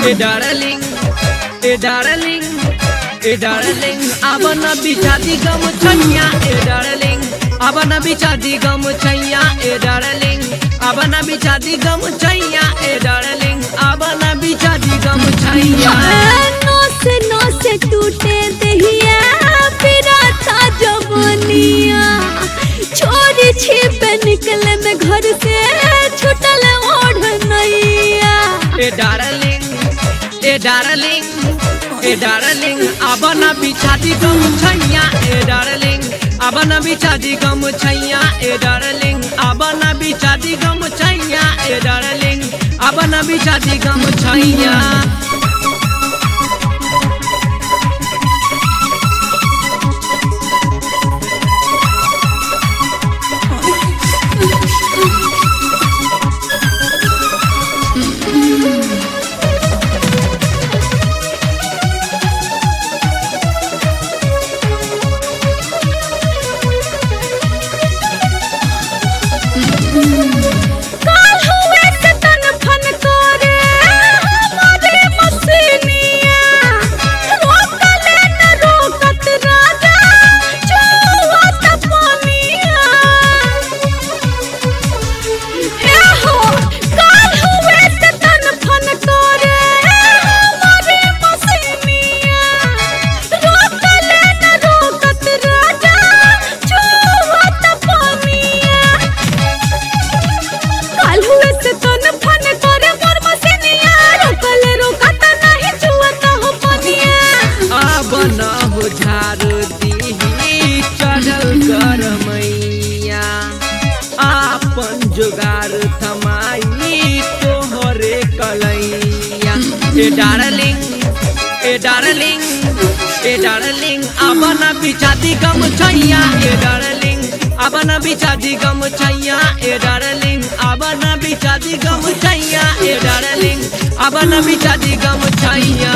darling, darling, darling, abana bichadi gam chaiya, darling, abana bichadi gam chaiya, darling, abana bichadi gam chaiya, darling, abana bichadi gam chaiya. नौ से टूटे दहिया फिरा था जवानिया छोरी छिपे निकले में घर से छुटल ओढ़ नैया darling, darling, darling, abana bichadi gam chaiya, darling, abana bichadi gam chaiya, darling, abana bichadi gam chaiya, darling, abana bichadi gam chaiya. जुगार थमाई तोहरे कलैया darling, darling, darling, abana bichadi gam chaiya, darling, abana bichadi gam chaiya, darling, abana bichadi gam chaiya, darling, abana bichadi gam chaiya.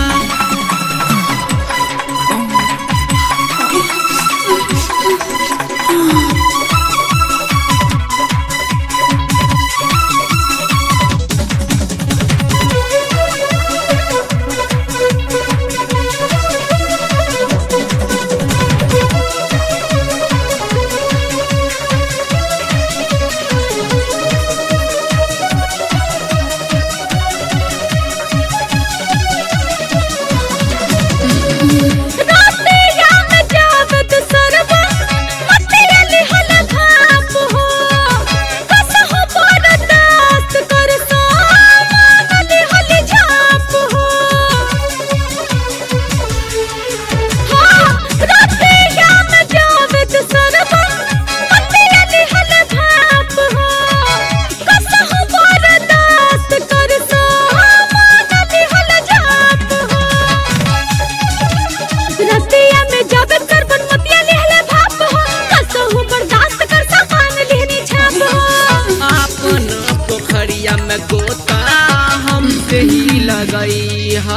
में गोता हमसे ही लगई हा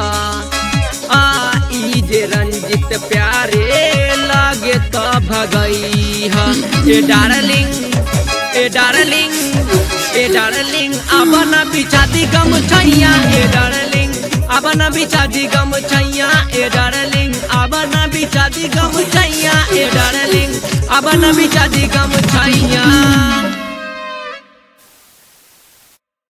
आई जे रंजित प्यारे लागे तो भगई हा darling, darling, darling, abana bichadi gam chaiya, darling, abana bichadi gam chaiya, darling, abana bichadi gam chaiya, darling, abana bichadi gam chaiya.